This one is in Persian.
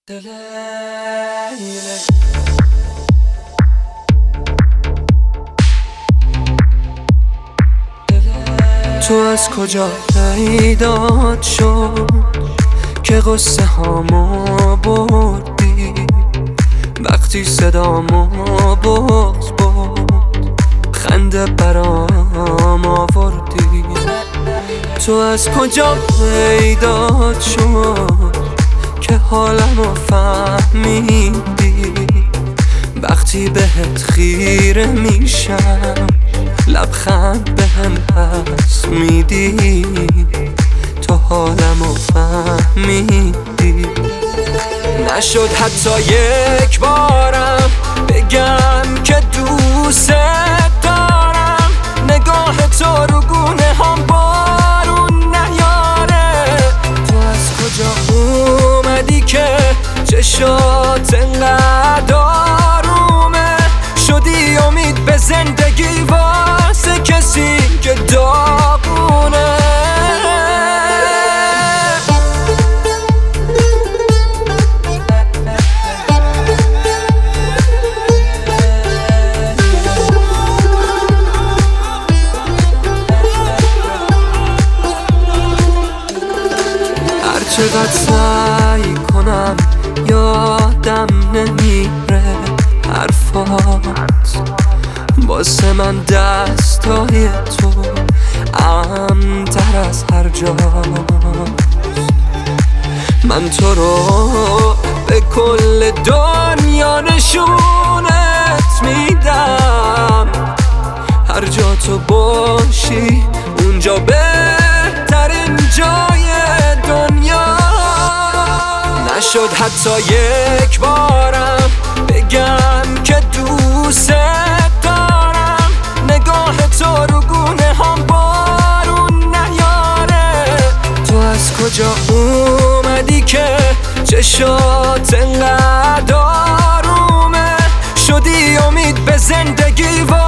تو از کجا پیدات شد که قصه هامو بردی؟ وقتی صدامو بغض بود خنده برام آوردی. تو از کجا پیدات شد که حالمو فهمیدی؟ وقتی بهت خیره میشم لبخند بهم پس میدی. تو حالمو فهمیدی. نشد حتی یک بارم بگم که دوست دارم. نگاه تو رو گونه هم بارون نیاره. تو از کجا اومدی که چشات انقدر آرومه؟ شدی امید به زندگی واسه کسی که داغونه. چقدر سعی کنم یادم نمیره حرفات. واسه من دستای تو امن‌تر از هر جاست. من تو رو به کل دنیا نشونت میدم. هر جا تو باشی اونجا بهترین جای دنیا. نشد حتی یک بارم بگم که دوست دارم. نگاه تو رو گونه هم بارون نیاره. تو از کجا اومدی که چشات انقدر آرومه؟ شدی امید به زندگی